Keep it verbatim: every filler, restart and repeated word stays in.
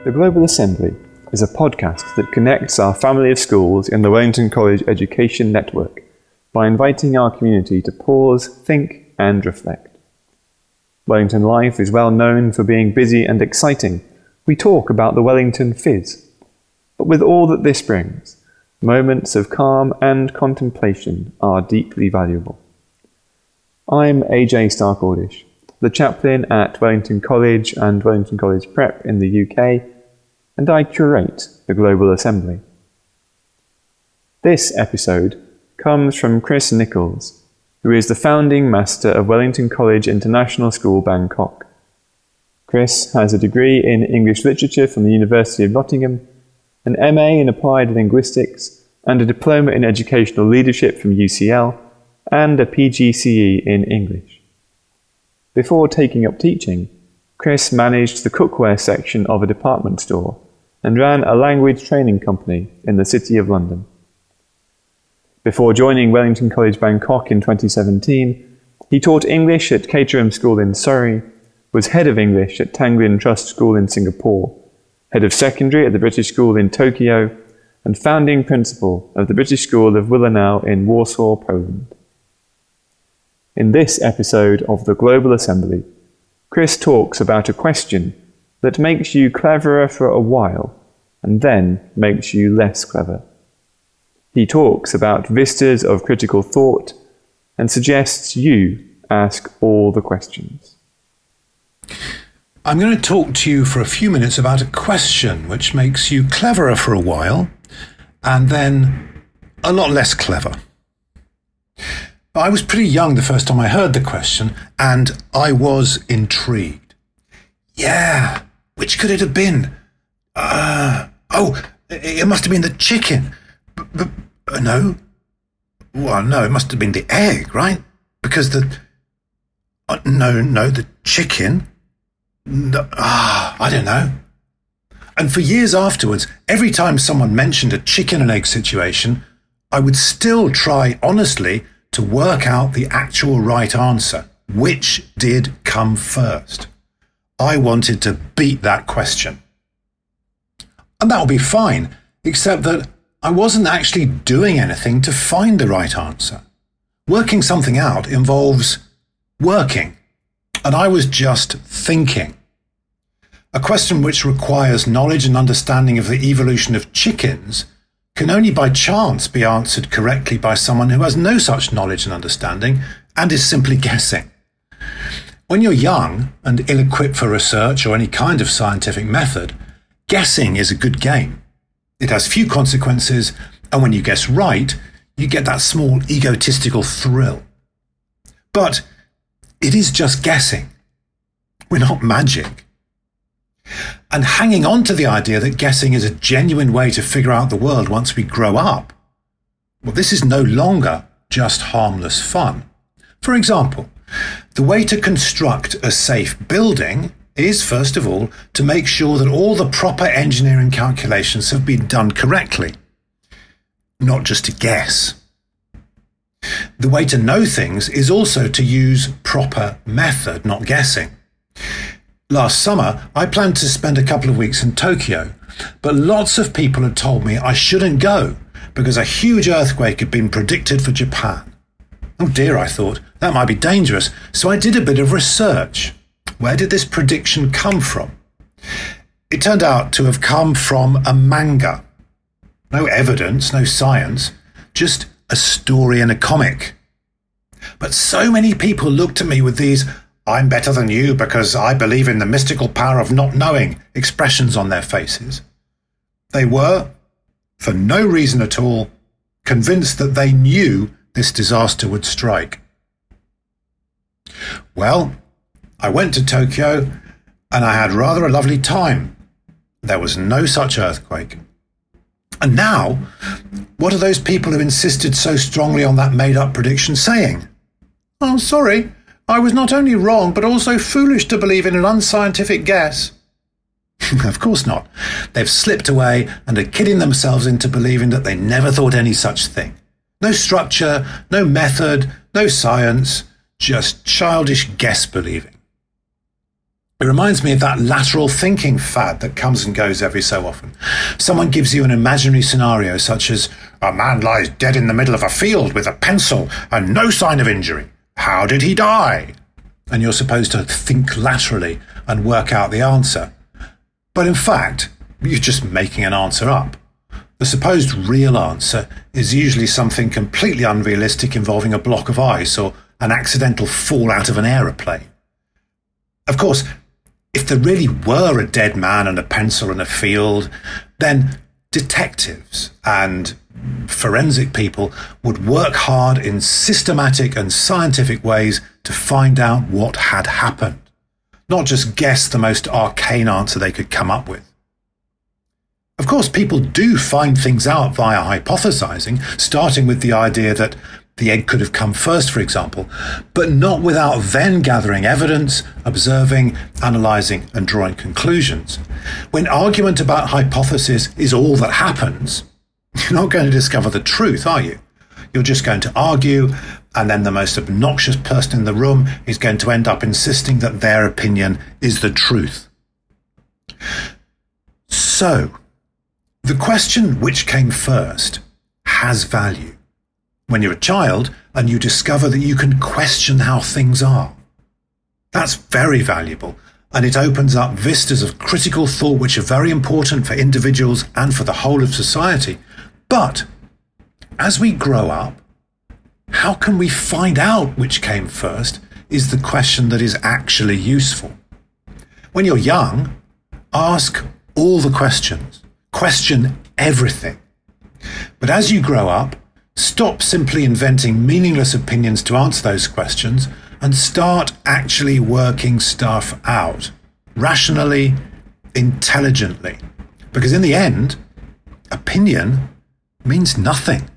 The Global Assembly is a podcast that connects our family of schools in the Wellington College Education Network by inviting our community to pause, think and reflect. Wellington Life is well known for being busy and exciting. We talk about the Wellington Fizz. But with all that this brings, moments of calm and contemplation are deeply valuable. I'm A J Stark-Ordish, the chaplain at Wellington College and Wellington College Prep in the U K, and I curate the Global Assembly. This episode comes from Chris Nichols, who is the founding master of Wellington College International School, Bangkok. Chris has a degree in English Literature from the University of Nottingham, an M A in Applied Linguistics, and a diploma in Educational Leadership from U C L, and a P G C E in English. Before taking up teaching, Chris managed the cookware section of a department store and ran a language training company in the City of London. Before joining Wellington College Bangkok in twenty seventeen, he taught English at Caterham School in Surrey, was head of English at Tanglin Trust School in Singapore, head of secondary at the British School in Tokyo, and founding principal of the British School of Wilanow in Warsaw, Poland. In this episode of the Global Assembly, Chris talks about a question that makes you cleverer for a while and then makes you less clever. He talks about vistas of critical thought and suggests you ask all the questions. I'm going to talk to you for a few minutes about a question which makes you cleverer for a while and then a lot less clever. I was pretty young the first time I heard the question, and I was intrigued. Yeah, which could it have been? Uh, oh, it must have been the chicken. B- b- uh, no? Well, no, it must have been the egg, right? Because the... Uh, no, no, the chicken... No, ah, I don't know. And for years afterwards, every time someone mentioned a chicken and egg situation, I would still try honestly to work out the actual right answer. Which did come first? I wanted to beat that question. And that would be fine, except that I wasn't actually doing anything to find the right answer. Working something out involves working, and I was just thinking. A question which requires knowledge and understanding of the evolution of chickens can only by chance be answered correctly by someone who has no such knowledge and understanding and is simply guessing. When you're young and ill-equipped for research or any kind of scientific method, guessing is a good game. It has few consequences, and when you guess right, you get that small egotistical thrill. But it is just guessing. We're not magic. And hanging on to the idea that guessing is a genuine way to figure out the world once we grow up, well, this is no longer just harmless fun. For example, the way to construct a safe building is, first of all, to make sure that all the proper engineering calculations have been done correctly, not just to guess. The way to know things is also to use proper method, not guessing. Last summer, I planned to spend a couple of weeks in Tokyo, but lots of people had told me I shouldn't go because a huge earthquake had been predicted for Japan. Oh dear, I thought, that might be dangerous, so I did a bit of research. Where did this prediction come from? It turned out to have come from a manga. No evidence, no science, just a story in a comic. But so many people looked at me with these "I'm better than you because I believe in the mystical power of not knowing" expressions on their faces. They were, for no reason at all, convinced that they knew this disaster would strike. Well, I went to Tokyo and I had rather a lovely time. There was no such earthquake. And now, what are those people who insisted so strongly on that made-up prediction saying? "Oh, sorry. I was not only wrong, but also foolish to believe in an unscientific guess." Of course not. They've slipped away and are kidding themselves into believing that they never thought any such thing. No structure, no method, no science, just childish guess believing. It reminds me of that lateral thinking fad that comes and goes every so often. Someone gives you an imaginary scenario such as, a man lies dead in the middle of a field with a pencil and no sign of injury. How did he die? And you're supposed to think laterally and work out the answer. But in fact, you're just making an answer up. The supposed real answer is usually something completely unrealistic involving a block of ice or an accidental fall out of an aeroplane. Of course, if there really were a dead man and a pencil in a field, then detectives and forensic people would work hard in systematic and scientific ways to find out what had happened, not just guess the most arcane answer they could come up with. Of course, people do find things out via hypothesizing, starting with the idea that the egg could have come first, for example, but not without then gathering evidence, observing, analysing and drawing conclusions. When argument about hypothesis is all that happens, you're not going to discover the truth, are you? You're just going to argue, and then the most obnoxious person in the room is going to end up insisting that their opinion is the truth. So, the question which came first has value. When you're a child and you discover that you can question how things are. That's very valuable, and it opens up vistas of critical thought which are very important for individuals and for the whole of society. But as we grow up, how can we find out which came first is the question that is actually useful. When you're young, ask all the questions. Question everything. But as you grow up, stop simply inventing meaningless opinions to answer those questions and start actually working stuff out, rationally, intelligently. Because in the end, opinion means nothing.